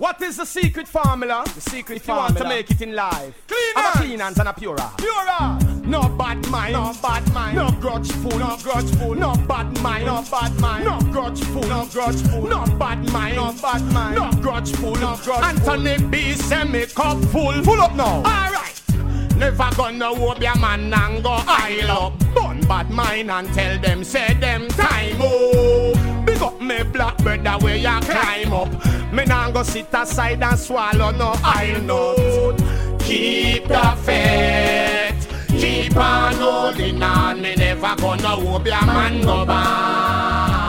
What is the secret formula? The secret formula. You want to make it in life. Clean hands. Clean hands and a pure heart. Pure heart. No bad mind. No bad mind. No grudgeful. No grudgeful. No bad mind. No bad mind. No grudgeful. No grudgeful. No bad mind. No bad mind. No grudgeful. No grudgeful. Anthony B. Send me cup full. Full up now. Alright. Never gonna whoop your man and go aisle up. Burn bad mind and tell them, say them time up. Big up me black brother where you climb up. Me nah go sit aside and swallow no aisle note. Keep the faith, keep on holding on. Me never gonna whoop your man go back.